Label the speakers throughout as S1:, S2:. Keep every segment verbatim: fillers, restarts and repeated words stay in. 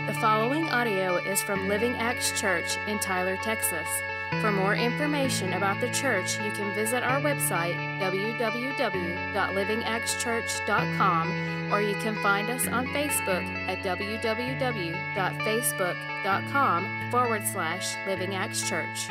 S1: The following audio is from Living Acts Church in Tyler, Texas. For more information about the church, you can visit our website, w w w dot living acts church dot com, or you can find us on Facebook at w w w dot facebook dot com forward slash Living Acts Church.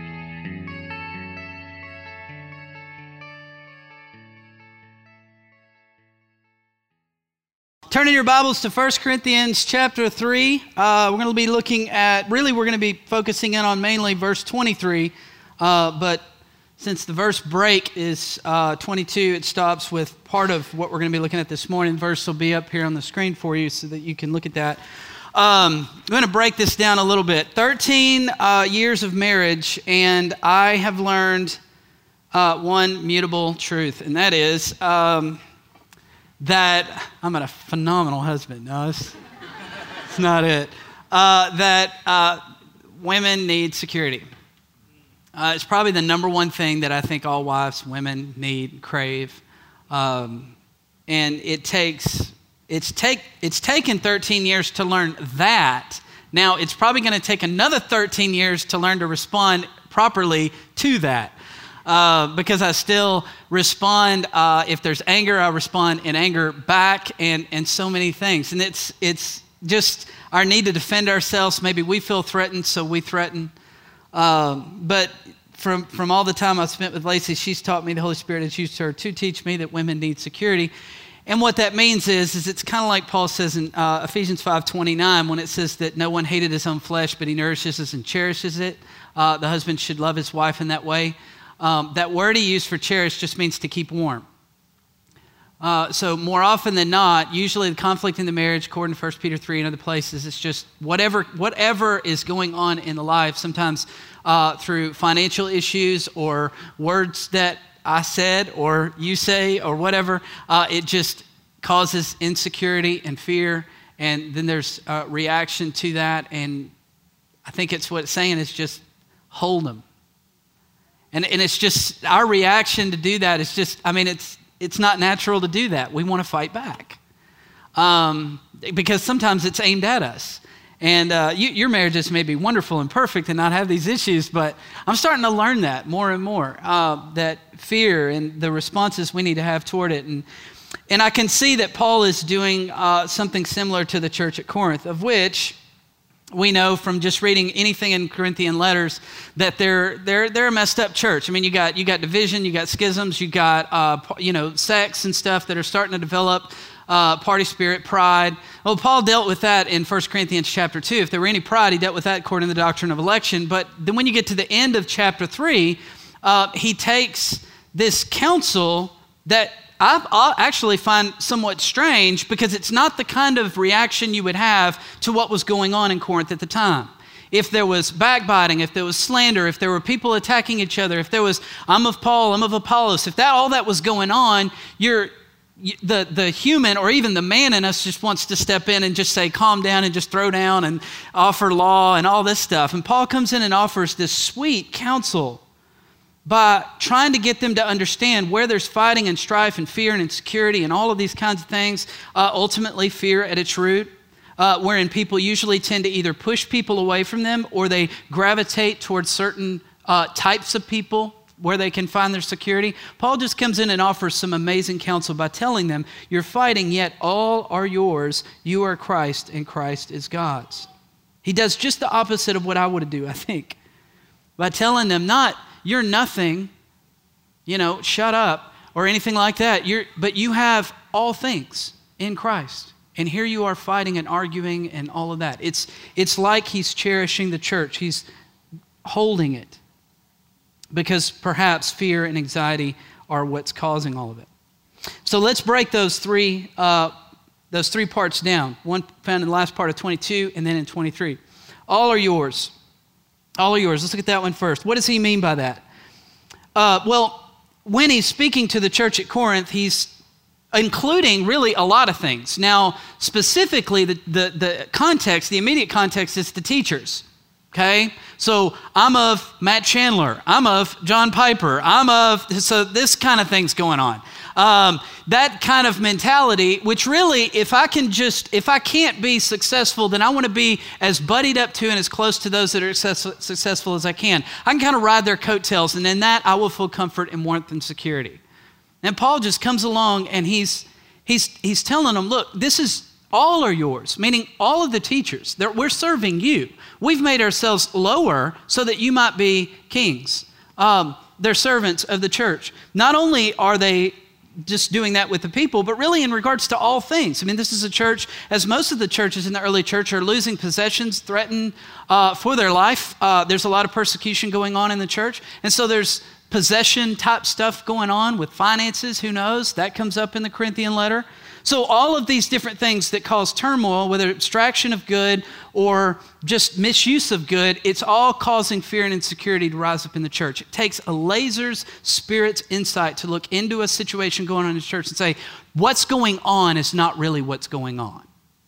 S2: Turning your Bibles to First Corinthians chapter three. Uh, we're going to be looking at, really we're going to be focusing in on mainly verse twenty-three, uh, but since the verse break is uh, twenty-two, it stops with part of what we're going to be looking at this morning. The verse will be up here on the screen for you so that you can look at that. Um, I'm going to break this down a little bit. thirteen uh, years of marriage, and I have learned uh, one mutable truth, and that is... Um, that I'm a phenomenal husband. No, it's, it's not it. Uh, that uh, women need security. Uh, it's probably the number one thing that I think all wives, women need, crave. Um, and it takes, it's take, it's taken thirteen years to learn that. Now, it's probably going to take another thirteen years to learn to respond properly to that. Uh, because I still respond, uh, if there's anger, I respond in anger back, and, and so many things. And it's it's just our need to defend ourselves. Maybe we feel threatened, so we threaten. Um, but from from all the time I've spent with Lacey, she's taught me, the Holy Spirit has used her to teach me that women need security. And what that means is, is it's kind of like Paul says in uh, Ephesians five twenty-nine, when it says that no one hated his own flesh, but he nourishes it and cherishes it. Uh, the husband should love his wife in that way. Um, that word he used for cherish just means to keep warm. Uh, so more often than not, usually the conflict in the marriage, according to First Peter three and other places, it's just whatever whatever is going on in the life, sometimes uh, through financial issues or words that I said or you say or whatever, uh, it just causes insecurity and fear, and then there's a reaction to that, and I think it's what it's saying is just hold them. And, and it's just, our reaction to do that is just, I mean, it's it's not natural to do that. We want to fight back. Um, because sometimes it's aimed at us. And uh, you, your marriages may be wonderful and perfect and not have these issues, but I'm starting to learn that more and more, uh, that fear and the responses we need to have toward it. And, and I can see that Paul is doing uh, something similar to the church at Corinth, of which... we know from just reading anything in Corinthian letters that they're they're they're a messed up church. I mean, you got you got division, you got schisms, you got uh, you know sects and stuff that are starting to develop, uh, party spirit, pride. Well, Paul dealt with that in First Corinthians chapter two. If there were any pride, he dealt with that according to the doctrine of election. But then when you get to the end of chapter three, uh, he takes this counsel that I actually find somewhat strange, because it's not the kind of reaction you would have to what was going on in Corinth at the time. If there was backbiting, if there was slander, if there were people attacking each other, if there was, I'm of Paul, I'm of Apollos, if that all that was going on, you're, the, the human or even the man in us just wants to step in and just say, calm down, and just throw down and offer law and all this stuff. And Paul comes in and offers this sweet counsel by trying to get them to understand where there's fighting and strife and fear and insecurity and all of these kinds of things, uh, ultimately fear at its root, uh, wherein people usually tend to either push people away from them or they gravitate towards certain uh, types of people where they can find their security. Paul just comes in and offers some amazing counsel by telling them, you're fighting, yet all are yours. You are Christ, and Christ is God's. He does just the opposite of what I would do, I think, by telling them not, you're nothing, you know, shut up, or anything like that. You're, but you have all things in Christ. And here you are fighting and arguing and all of that. It's, it's like he's cherishing the church. He's holding it, because perhaps fear and anxiety are what's causing all of it. So let's break those three, uh, those three parts down. One found in the last part of twenty-two, and then in twenty-three. All are yours. All are yours. Let's look at that one first. What does he mean by that? Uh, well, when he's speaking to the church at Corinth, he's including really a lot of things. Now, specifically, the, the, the context, the immediate context is the teachers, okay? So I'm of Matt Chandler. I'm of John Piper. I'm of, so this kind of thing's going on. Um, that kind of mentality, which really, if I can just, if I can't be successful, then I want to be as buddied up to and as close to those that are success, successful as I can. I can kind of ride their coattails, and in that I will feel comfort and warmth and security. And Paul just comes along and he's he's he's telling them, look, this is all are yours, meaning all of the teachers. We're serving you. We've made ourselves lower so that you might be kings. Um, they're servants of the church. Not only are they just doing that with the people, but really in regards to all things. I mean, this is a church, as most of the churches in the early church are losing possessions, threatened uh, for their life. Uh, there's a lot of persecution going on in the church. And so there's possession type stuff going on with finances. Who knows? That comes up in the Corinthian letter. So all of these different things that cause turmoil, whether abstraction of good or just misuse of good, it's all causing fear and insecurity to rise up in the church. It takes a laser's spirit's insight to look into a situation going on in the church and say, what's going on is not really what's going on.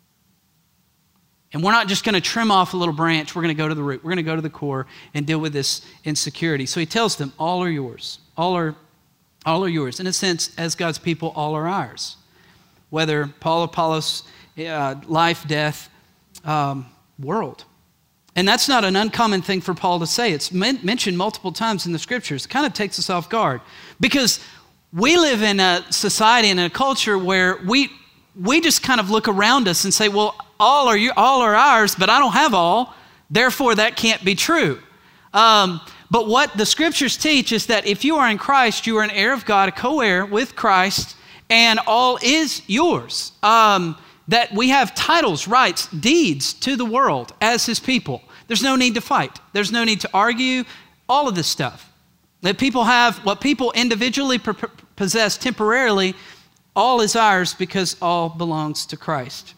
S2: And we're not just going to trim off a little branch. We're going to go to the root. We're going to go to the core and deal with this insecurity. So he tells them, all are yours. All are, all are yours. In a sense, as God's people, all are ours. Whether Paul, Apollos, uh, life, death, um, world. And that's not an uncommon thing for Paul to say. It's men- mentioned multiple times in the scriptures. It kind of takes us off guard. Because we live in a society and a culture where we we just kind of look around us and say, well, all are you, all are ours, but I don't have all. Therefore, that can't be true. Um, but what the scriptures teach is that if you are in Christ, you are an heir of God, a co-heir with Christ, and all is yours. Um, that we have titles, rights, deeds to the world as his people. There's no need to fight. There's no need to argue, all of this stuff. That people have, what people individually p- possess temporarily, all is ours because all belongs to Christ.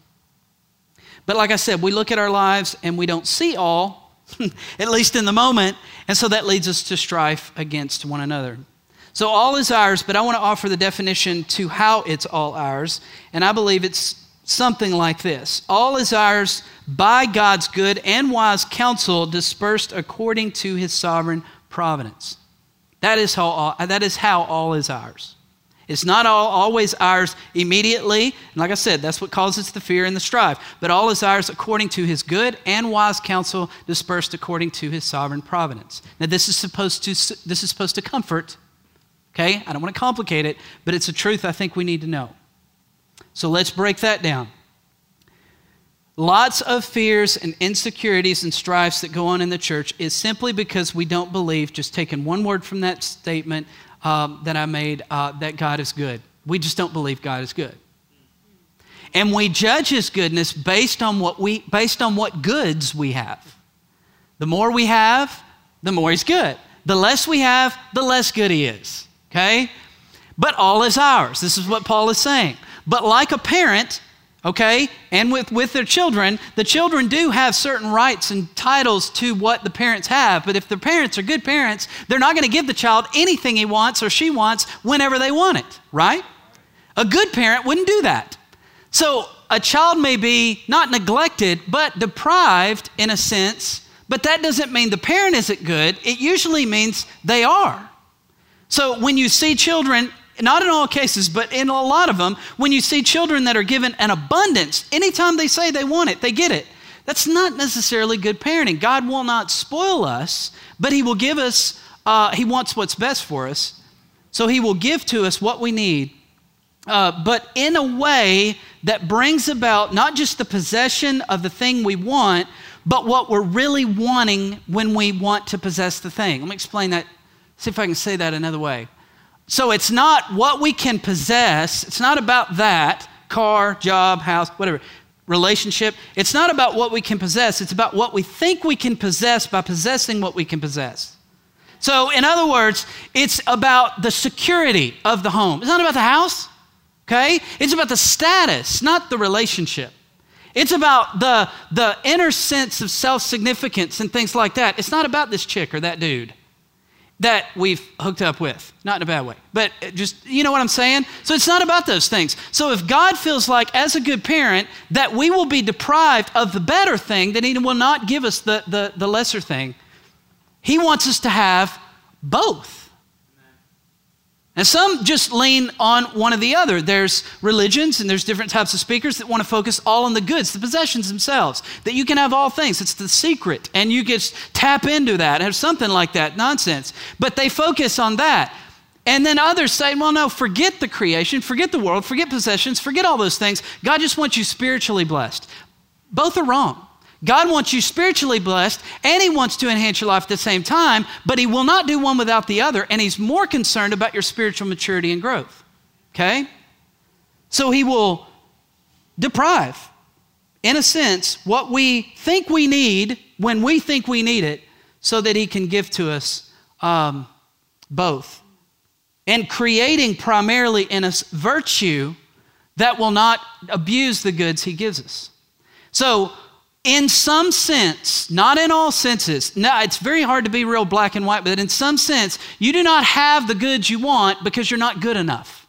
S2: But like I said, we look at our lives and we don't see all, at least in the moment, and so that leads us to strife against one another. So all is ours, but I want to offer the definition to how it's all ours, and I believe it's something like this. All is ours by God's good and wise counsel dispersed according to his sovereign providence. That is how all, that is how all is ours. It's not all always ours immediately. And like I said, that's what causes the fear and the strife. But all is ours according to his good and wise counsel dispersed according to his sovereign providence. Now this is supposed to this is supposed to comfort. Okay, I don't want to complicate it, but it's a truth I think we need to know. So let's break that down. Lots of fears and insecurities and strifes that go on in the church is simply because we don't believe, just taking one word from that statement um, that I made, uh, that God is good. We just don't believe God is good. And we judge his goodness based on what we, based on what goods we have. The more we have, the more he's good. The less we have, the less good he is. Okay? But all is ours. This is what Paul is saying. But like a parent, okay, and with, with their children, the children do have certain rights and titles to what the parents have. But if the parents are good parents, they're not going to give the child anything he wants or she wants whenever they want it, right? A good parent wouldn't do that. So a child may be not neglected, but deprived in a sense, but that doesn't mean the parent isn't good. It usually means they are. So when you see children, not in all cases, but in a lot of them, when you see children that are given an abundance, anytime they say they want it, they get it. That's not necessarily good parenting. God will not spoil us, but he will give us, uh, he wants what's best for us. So he will give to us what we need, uh, but in a way that brings about not just the possession of the thing we want, but what we're really wanting when we want to possess the thing. Let me explain that. See if I can say that another way. So it's not what we can possess. It's not about that, car, job, house, whatever, relationship. It's not about what we can possess. It's about what we think we can possess by possessing what we can possess. So in other words, it's about the security of the home. It's not about the house, okay? It's about the status, not the relationship. It's about the, the inner sense of self-significance and things like that. It's not about this chick or that dude that we've hooked up with. Not in a bad way, but just, you know what I'm saying? So it's not about those things. So if God feels like, as a good parent, that we will be deprived of the better thing, then he will not give us the, the, the lesser thing. He wants us to have both. And some just lean on one or the other. There's religions and there's different types of speakers that want to focus all on the goods, the possessions themselves, that you can have all things. It's the secret, and you just tap into that, have something like that, nonsense. But they focus on that. And then others say, well, no, forget the creation, forget the world, forget possessions, forget all those things. God just wants you spiritually blessed. Both are wrong. God wants you spiritually blessed, and he wants to enhance your life at the same time, but he will not do one without the other, and he's more concerned about your spiritual maturity and growth, okay? So he will deprive, in a sense, what we think we need when we think we need it, so that he can give to us um, both. And creating primarily in us virtue that will not abuse the goods he gives us. So, in some sense, not in all senses, no, it's very hard to be real black and white, but in some sense, you do not have the goods you want because you're not good enough.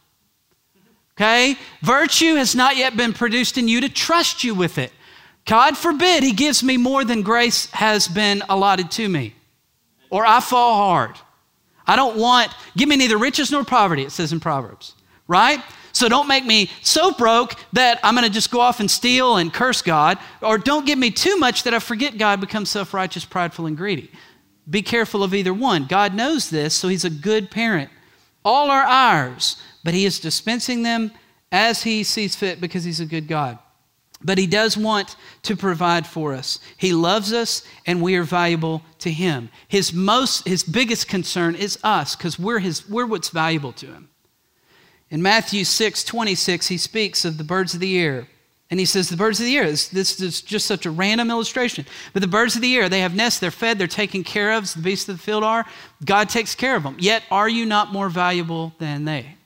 S2: Okay? Virtue has not yet been produced in you to trust you with it. God forbid he gives me more than grace has been allotted to me, or I fall hard. I don't want, give me neither riches nor poverty, it says in Proverbs, right? So don't make me so broke that I'm going to just go off and steal and curse God, or don't give me too much that I forget God, become self-righteous, prideful, and greedy. Be careful of either one. God knows this, so he's a good parent. All are ours, but he is dispensing them as he sees fit because he's a good God. But he does want to provide for us. He loves us, and we are valuable to him. His most, his biggest concern is us, because we're his, we're what's valuable to him. In Matthew six twenty-six, he speaks of the birds of the air. And he says the birds of the air, this, this is just such a random illustration, but the birds of the air, they have nests, they're fed, they're taken care of, as the beasts of the field are. God takes care of them. Yet are you not more valuable than they?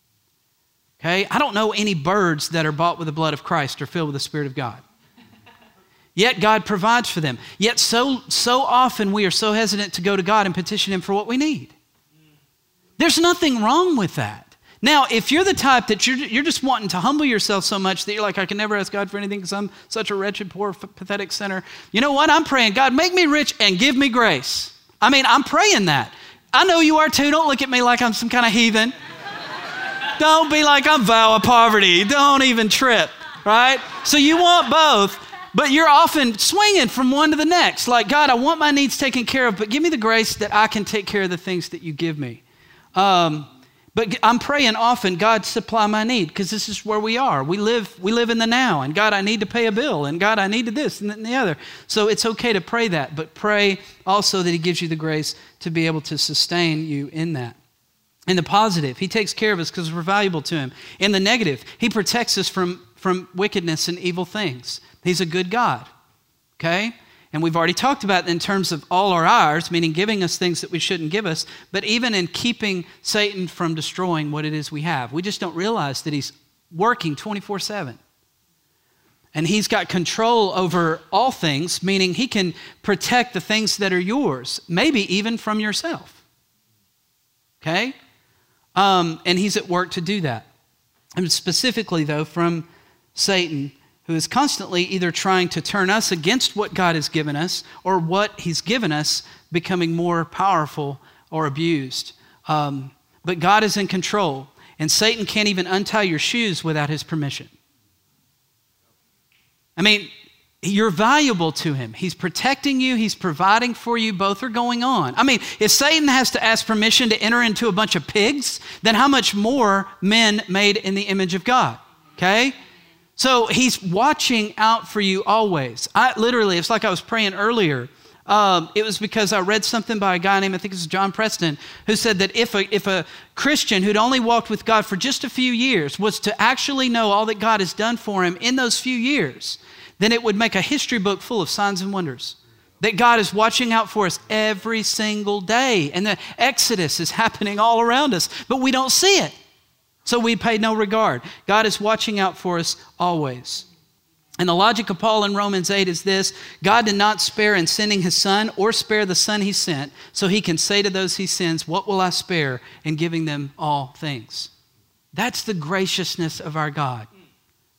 S2: Okay, I don't know any birds that are bought with the blood of Christ or filled with the Spirit of God. Yet God provides for them. Yet so, so often we are so hesitant to go to God and petition him for what we need. There's nothing wrong with that. Now, if you're the type that you're, you're just wanting to humble yourself so much that you're like, I can never ask God for anything because I'm such a wretched, poor, pathetic sinner. You know what? I'm praying, God, make me rich and give me grace. I mean, I'm praying that. I know you are too. Don't look at me like I'm some kind of heathen. Don't be like I'm vow of poverty. Don't even trip, right? So you want both, but you're often swinging from one to the next. Like, God, I want my needs taken care of, but give me the grace that I can take care of the things that you give me. Um, But I'm praying often, God, supply my need, because this is where we are. We live we live in the now, and God, I need to pay a bill, and God, I need to this and the other. So it's okay to pray that, but pray also that he gives you the grace to be able to sustain you in that. In the positive, he takes care of us because we're valuable to him. In the negative, he protects us from, from wickedness and evil things. He's a good God, okay? And we've already talked about in terms of all are ours, meaning giving us things that we shouldn't give us, but even in keeping Satan from destroying what it is we have. We just don't realize that he's working twenty-four seven. And he's got control over all things, meaning he can protect the things that are yours, maybe even from yourself. Okay? Um, and he's at work to do that. And specifically, though, from Satan, who is constantly either trying to turn us against what God has given us or what he's given us becoming more powerful or abused. Um, but God is in control, and Satan can't even untie your shoes without his permission. I mean, you're valuable to him. He's protecting you. He's providing for you. Both are going on. I mean, if Satan has to ask permission to enter into a bunch of pigs, then how much more men made in the image of God, okay? So he's watching out for you always. I literally, it's like I was praying earlier. Um, it was because I read something by a guy named, I think it was John Preston, who said that if a, if a Christian who'd only walked with God for just a few years was to actually know all that God has done for him in those few years, then it would make a history book full of signs and wonders. That God is watching out for us every single day. And the Exodus is happening all around us, but we don't see it. So we pay no regard. God is watching out for us always. And the logic of Paul in Romans eight is this: God did not spare in sending his son or spare the son he sent, so he can say to those he sends, what will I spare in giving them all things? That's the graciousness of our God.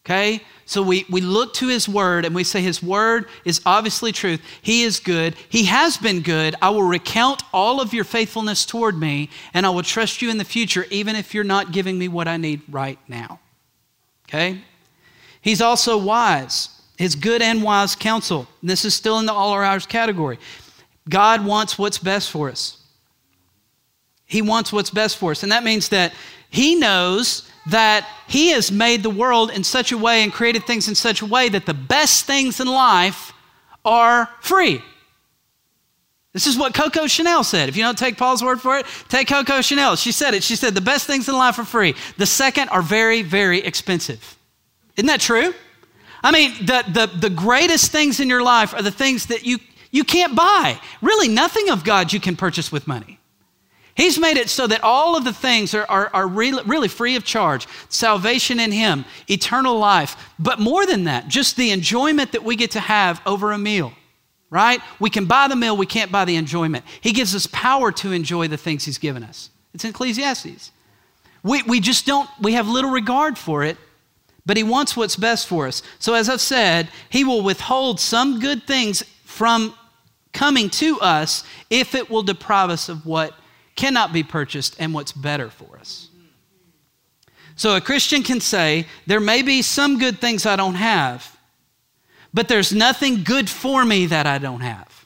S2: Okay? So we, we look to his word and we say his word is obviously truth. He is good. He has been good. I will recount all of your faithfulness toward me, and I will trust you in the future, even if you're not giving me what I need right now. Okay? He's also wise. His good and wise counsel. And this is still in the all our hours category. God wants what's best for us. He wants what's best for us. And that means that he knows that he has made the world in such a way and created things in such a way that the best things in life are free. This is what Coco Chanel said. If you don't take Paul's word for it, take Coco Chanel. She said it. She said the best things in life are free. The second are very, very expensive. Isn't that true? I mean, the, the, the greatest things in your life are the things that you, you can't buy. Really, nothing of God you can purchase with money. He's made it so that all of the things are, are, are really, really free of charge. Salvation in him, eternal life. But more than that, just the enjoyment that we get to have over a meal, right? We can buy the meal, we can't buy the enjoyment. He gives us power to enjoy the things he's given us. It's in Ecclesiastes. We, we just don't, we have little regard for it, but he wants what's best for us. So as I've said, he will withhold some good things from coming to us if it will deprive us of what cannot be purchased and what's better for us. So a Christian can say, there may be some good things I don't have, but there's nothing good for me that I don't have.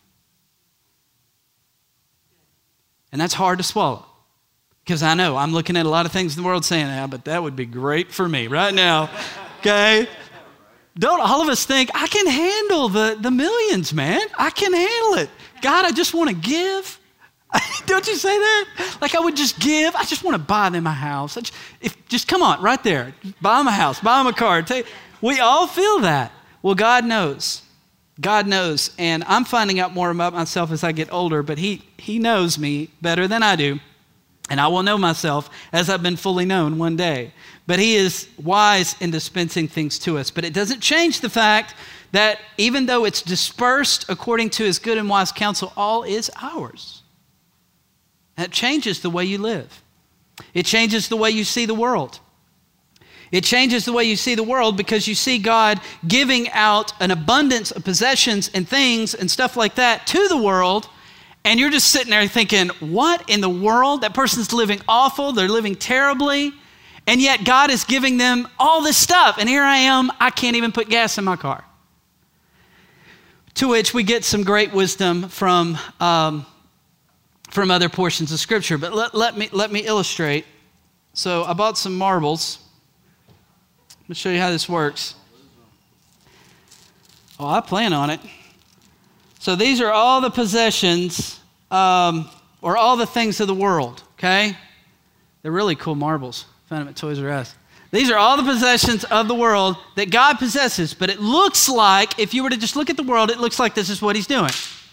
S2: And that's hard to swallow, because I know I'm looking at a lot of things in the world saying, yeah, but that would be great for me right now, okay? Don't all of us think, I can handle the, the millions, man. I can handle it. God, I just want to give. Don't you say that? Like I would just give. I just want to buy them a house. I just, if, just come on, right there. Buy them a house. Buy them a car. Take, we all feel that. Well, God knows. God knows. And I'm finding out more about myself as I get older, but he, he knows me better than I do. And I will know myself as I've been fully known one day. But he is wise in dispensing things to us. But it doesn't change the fact that even though it's dispersed according to his good and wise counsel, all is ours. That changes the way you live. It changes the way you see the world. It changes the way you see the world because you see God giving out an abundance of possessions and things and stuff like that to the world, and you're just sitting there thinking, what in the world? That person's living awful, they're living terribly, and yet God is giving them all this stuff, and here I am, I can't even put gas in my car. To which we get some great wisdom from um, from other portions of Scripture. But let, let me let me illustrate. So I bought some marbles. Let me show you how this works. Oh, I plan on it. So these are all the possessions, um, or all the things of the world, okay? They're really cool marbles. Found them at Toys R Us. These are all the possessions of the world that God possesses, but it looks like, if you were to just look at the world, it looks like this is what he's doing.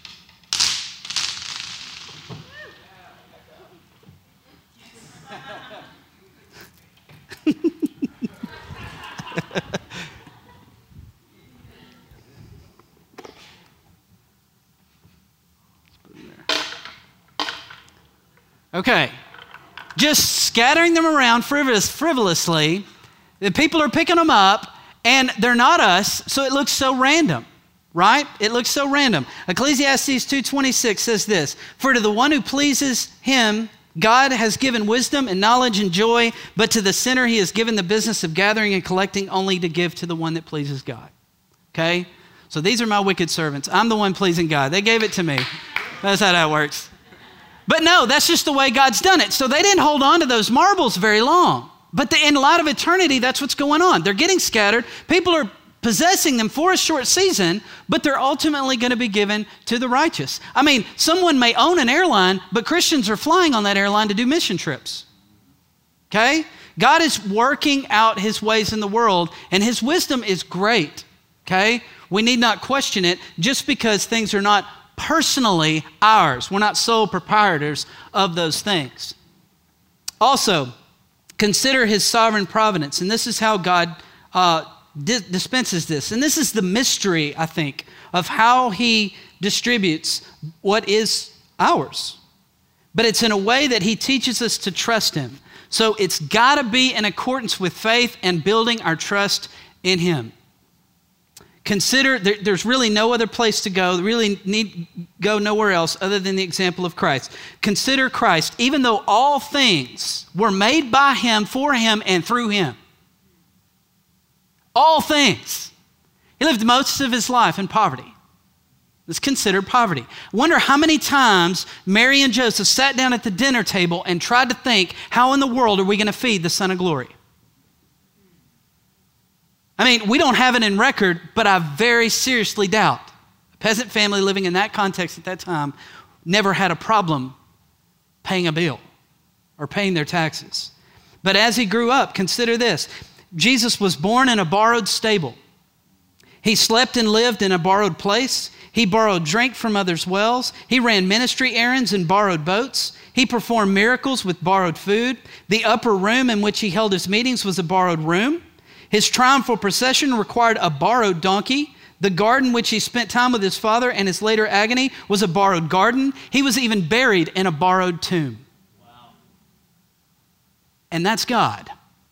S2: Okay, just scattering them around frivolous, frivolously. The people are picking them up, and they're not us, so it looks so random, right? It looks so random. Ecclesiastes two twenty-six says this, "For to the one who pleases him, God has given wisdom and knowledge and joy, but to the sinner he has given the business of gathering and collecting only to give to the one that pleases God." Okay? So these are my wicked servants. I'm the one pleasing God. They gave it to me. That's how that works. But no, that's just the way God's done it. So they didn't hold on to those marbles very long. But the, in light of eternity, that's what's going on. They're getting scattered. People are possessing them for a short season, but they're ultimately going to be given to the righteous. I mean, someone may own an airline, but Christians are flying on that airline to do mission trips. Okay? God is working out his ways in the world, and his wisdom is great. Okay? We need not question it just because things are not personally ours. We're not sole proprietors of those things. Also, consider his sovereign providence. And this is how God uh, di- dispenses this. And this is the mystery, I think, of how he distributes what is ours. But it's in a way that he teaches us to trust him. So it's got to be in accordance with faith and building our trust in him. Consider, there, there's really no other place to go, really need go nowhere else other than the example of Christ. Consider Christ, even though all things were made by him, for him, and through him. All things. He lived most of his life in poverty. It's considered poverty. I wonder how many times Mary and Joseph sat down at the dinner table and tried to think, how in the world are we going to feed the Son of Glory? I mean, we don't have it in record, but I very seriously doubt a peasant family living in that context at that time never had a problem paying a bill or paying their taxes. But as he grew up, consider this. Jesus was born in a borrowed stable. He slept and lived in a borrowed place. He borrowed drink from others' wells. He ran ministry errands in borrowed boats. He performed miracles with borrowed food. The upper room in which he held his meetings was a borrowed room. His triumphal procession required a borrowed donkey. The garden which he spent time with his father and his later agony was a borrowed garden. He was even buried in a borrowed tomb. Wow. And that's God.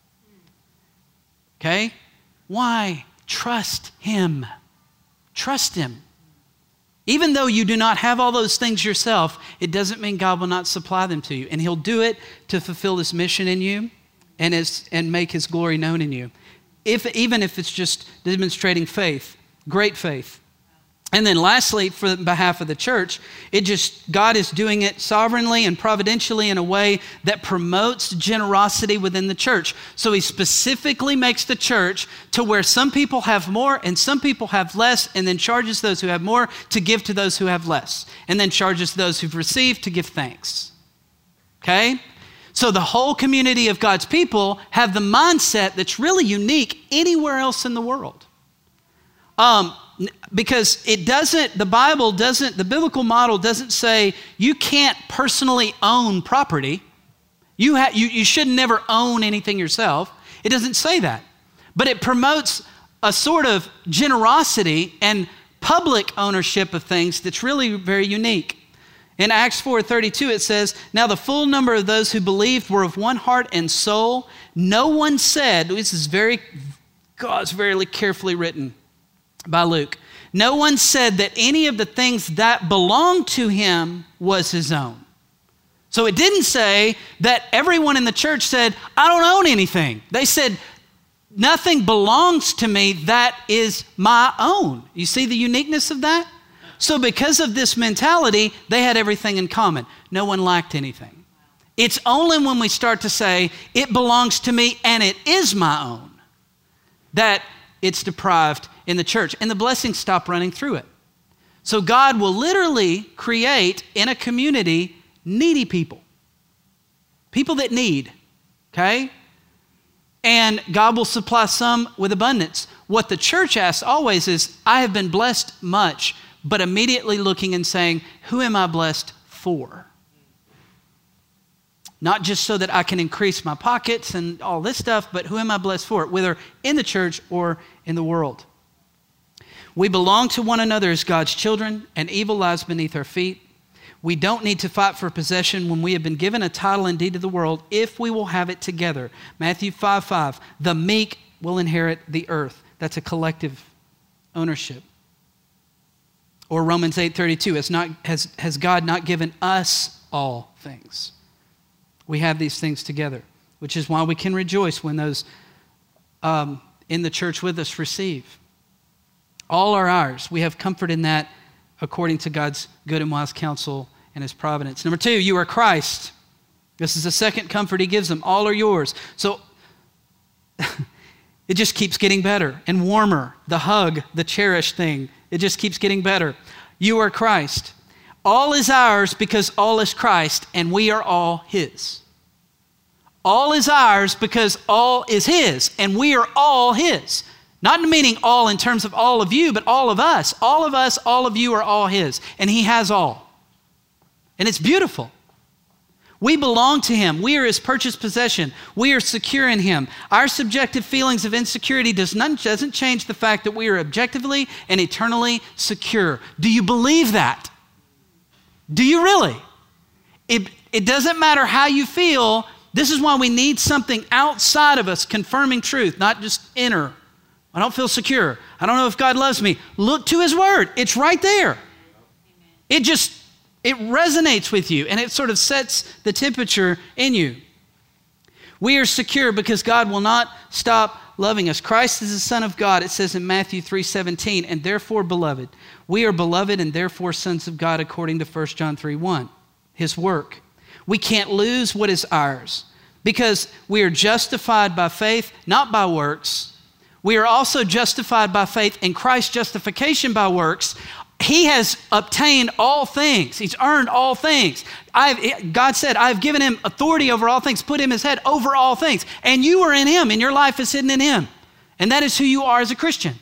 S2: Okay? Why? Trust him. Trust him. Even though you do not have all those things yourself, it doesn't mean God will not supply them to you. And he'll do it to fulfill his mission in you and, his, and make his glory known in you. If, even if it's just demonstrating faith, great faith. And then lastly, for the behalf of the church, it just, God is doing it sovereignly and providentially in a way that promotes generosity within the church. So he specifically makes the church to where some people have more and some people have less, and then charges those who have more to give to those who have less, and then charges those who've received to give thanks. Okay? So the whole community of God's people have the mindset that's really unique anywhere else in the world. Um, because it doesn't, the Bible doesn't, the biblical model doesn't say you can't personally own property. You, ha- you, you should never own anything yourself. It doesn't say that. But it promotes a sort of generosity and public ownership of things that's really very unique. In Acts four thirty-two, it says, now the full number of those who believed were of one heart and soul. No one said, this is very, God's very carefully written by Luke. No one said that any of the things that belonged to him was his own. So it didn't say that everyone in the church said, I don't own anything. They said, nothing belongs to me that is my own. You see the uniqueness of that? So because of this mentality, they had everything in common. No one lacked anything. It's only when we start to say, it belongs to me and it is my own, that it's deprived in the church. And the blessings stop running through it. So God will literally create in a community needy people. People that need, okay? And God will supply some with abundance. What the church asks always is, I have been blessed much, but immediately looking and saying, who am I blessed for? Not just so that I can increase my pockets and all this stuff, but who am I blessed for, whether in the church or in the world? We belong to one another as God's children, and evil lies beneath our feet. We don't need to fight for possession when we have been given a title and deed to the world, if we will have it together. Matthew five five, the meek will inherit the earth. That's a collective ownership. Or Romans eight thirty-two, has, not, has, has God not given us all things? We have these things together, which is why we can rejoice when those um, in the church with us receive. All are ours. We have comfort in that according to God's good and wise counsel and his providence. Number two, you are Christ. This is the second comfort he gives them. All are yours. So it just keeps getting better and warmer. The hug, the cherished thing, it just keeps getting better. You are Christ. All is ours because all is Christ, and we are all his. All is ours because all is his, and we are all his. Not meaning all in terms of all of you, but all of us. All of us, all of you are all his, and he has all. And it's beautiful. We belong to him. We are his purchased possession. We are secure in him. Our subjective feelings of insecurity does not, doesn't change the fact that we are objectively and eternally secure. Do you believe that? Do you really? It, it doesn't matter how you feel. This is why we need something outside of us confirming truth, not just inner I don't feel secure. I don't know if God loves me. Look to his word. It's right there. It just, it resonates with you, and it sort of sets the temperature in you. We are secure because God will not stop loving us. Christ is the Son of God. It says in Matthew three seventeen, and therefore, beloved, we are beloved and therefore sons of God according to First John three one, his work. We can't lose what is ours because we are justified by faith, not by works. We are also justified by faith in Christ's justification by works. He has obtained all things. He's earned all things. I've, God said, I've given him authority over all things, put him as head over all things. And you are in him, and your life is hidden in him. And that is who you are as a Christian.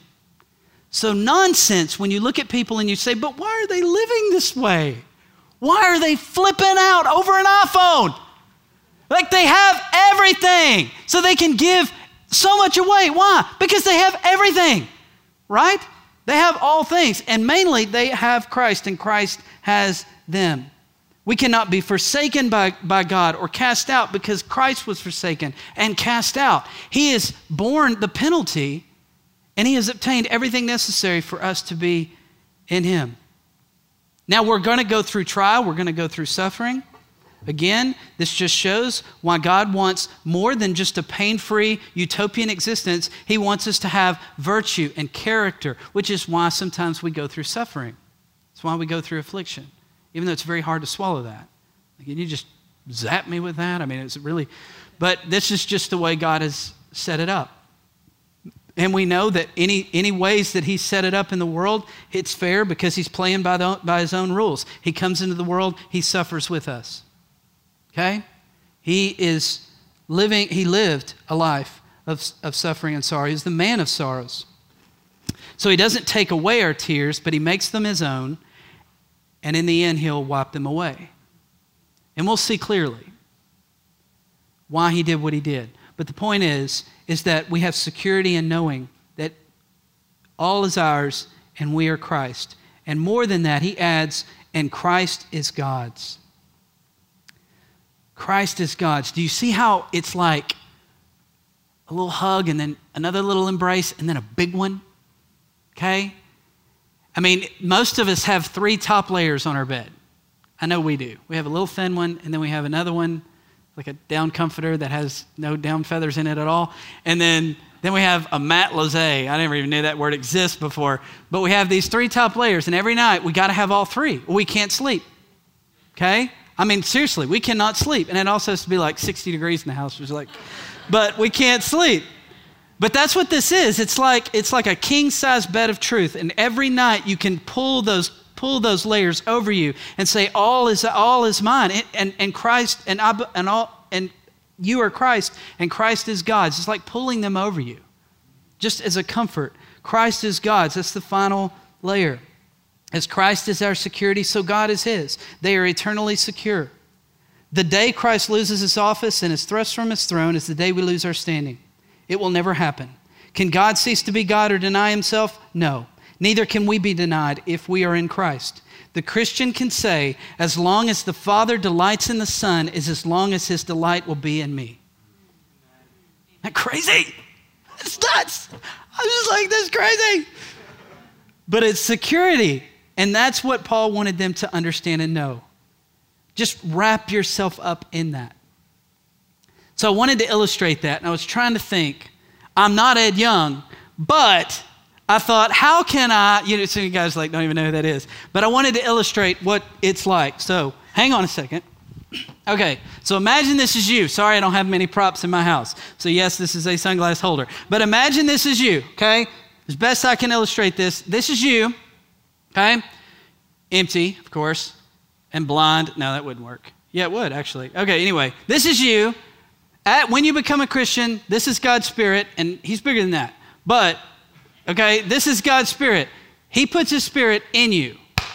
S2: So nonsense when you look at people and you say, but why are they living this way? Why are they flipping out over an iPhone? Like they have everything, so they can give so much away. Why? Because they have everything, right? They have all things, and mainly they have Christ, and Christ has them. We cannot be forsaken by, by God or cast out because Christ was forsaken and cast out. He has borne the penalty, and he has obtained everything necessary for us to be in him. Now we're going to go through trial. We're going to go through suffering. Again, this just shows why God wants more than just a pain-free utopian existence. He wants us to have virtue and character, which is why sometimes we go through suffering. It's why we go through affliction, even though it's very hard to swallow that. Can you just zap me with that? I mean, it's really, but this is just the way God has set it up. And we know that any any ways that he set it up in the world, it's fair because he's playing by, the, by his own rules. He comes into the world, he suffers with us. Okay? He is living, he lived a life of, of suffering and sorrow. He's the man of sorrows. So he doesn't take away our tears, but he makes them his own, and in the end, he'll wipe them away. And we'll see clearly why he did what he did. But the point is, is that we have security in knowing that all is ours and we are Christ. And more than that, he adds, and Christ is God's. Christ is God's. Do you see how it's like a little hug and then another little embrace and then a big one? Okay? I mean, most of us have three top layers on our bed. I know we do. We have a little thin one, and then we have another one, like a down comforter that has no down feathers in it at all. And then, then we have a matelassé. I never even knew that word exists before. But we have these three top layers, and every night we got to have all three, or we can't sleep. Okay? I mean, seriously, we cannot sleep. And it also has to be like sixty degrees in the house, which is like, but we can't sleep. But that's what this is. It's like it's like a king-size bed of truth. And every night you can pull those pull those layers over you and say, all is all is mine. And and, and Christ and I, and all and you are Christ and Christ is God's. It's like pulling them over you. Just as a comfort. Christ is God's. That's the final layer. As Christ is our security, so God is his. They are eternally secure. The day Christ loses his office and is thrust from his throne is the day we lose our standing. It will never happen. Can God cease to be God or deny himself? No. Neither can we be denied if we are in Christ. The Christian can say, as long as the Father delights in the Son is as long as his delight will be in me. Isn't that crazy? It's nuts. I'm just like, that's crazy. But it's security. And that's what Paul wanted them to understand and know. Just wrap yourself up in that. So I wanted to illustrate that, and I was trying to think. I'm not Ed Young, but I thought, how can I, you know, some of you guys like don't even know who that is, but I wanted to illustrate what it's like. So hang on a second. Okay, so imagine this is you. Sorry, I don't have many props in my house. So yes, this is a sunglass holder. But imagine this is you, okay? As best I can illustrate this, this is you, okay? Empty, of course, and blind. No, that wouldn't work. Yeah, it would, actually. Okay, anyway, this is you. At, when you become a Christian, this is God's Spirit, and he's bigger than that. But, okay, this is God's Spirit. He puts his Spirit in you,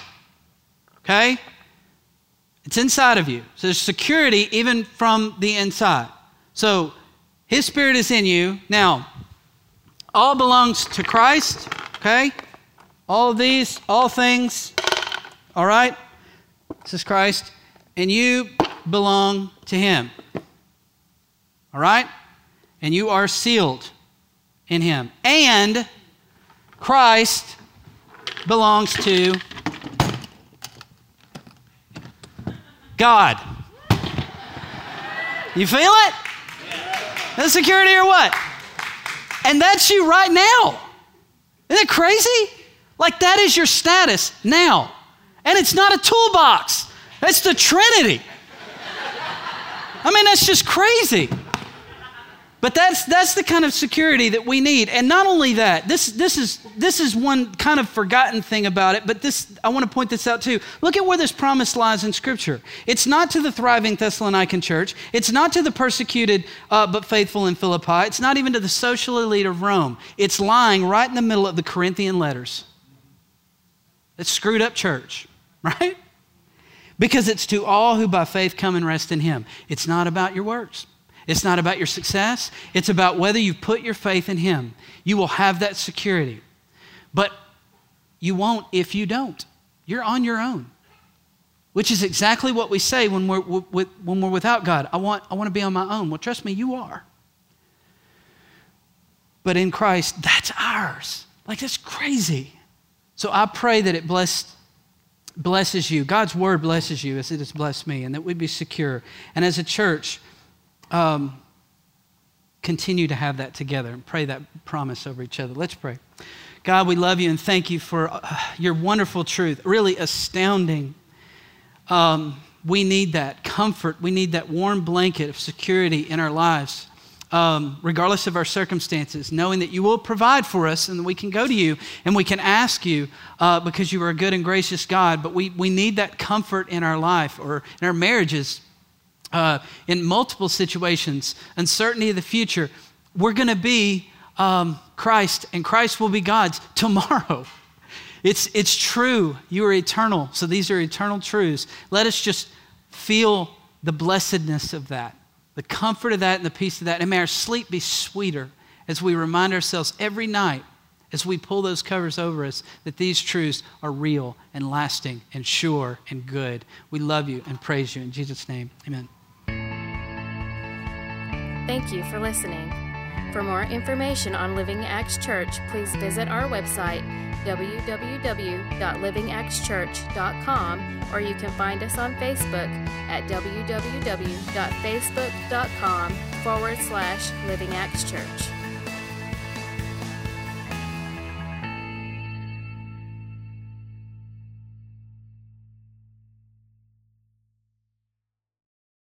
S2: okay? It's inside of you. So there's security even from the inside. So his Spirit is in you. Now, all belongs to Christ, okay? All of these, all things, all right? This is Christ. And you belong to him, all right? And you are sealed. in him. And Christ belongs to God. You feel it? The security or what? And that's you right now. Isn't it crazy? Like that is your status now. And it's not a toolbox. That's the Trinity. I mean, that's just crazy. But that's that's the kind of security that we need. And not only that, this this is this is one kind of forgotten thing about it, but this I want to point this out too. Look at where this promise lies in Scripture. It's not to the thriving Thessalonican church. It's not to the persecuted uh, but faithful in Philippi. It's not even to the social elite of Rome. It's lying right in the middle of the Corinthian letters. It's screwed up church, right? Because it's to all who by faith come and rest in him. It's not about your works. It's not about your success. It's about whether you've put your faith in him. You will have that security. But you won't if you don't. You're on your own, which is exactly what we say when we're, when we're without God. I want, I want to be on my own. Well, trust me, you are. But in Christ, that's ours. Like, that's crazy. So I pray that it bless, blesses you. God's word blesses you as it has blessed me, and that we'd be secure. And as a church, Um, continue to have that together and pray that promise over each other. Let's pray. God, we love you and thank you for uh, your wonderful truth, really astounding. Um, we need that comfort. We need that warm blanket of security in our lives, um, regardless of our circumstances, knowing that you will provide for us and that we can go to you and we can ask you uh, because you are a good and gracious God. But we, we need that comfort in our life or in our marriages. Uh, in multiple situations, uncertainty of the future, we're going to be um, Christ, and Christ will be God's tomorrow. It's it's true. You are eternal, so these are eternal truths. Let us just feel the blessedness of that, the comfort of that, and the peace of that, and may our sleep be sweeter as we remind ourselves every night as we pull those covers over us that these truths are real and lasting and sure and good. We love you and praise you. In Jesus' name, amen.
S1: Thank you for listening. For more information on Living Acts Church, please visit our website, w w w dot living acts church dot com, or you can find us on Facebook at w w w dot facebook dot com forward slash Living Acts Church.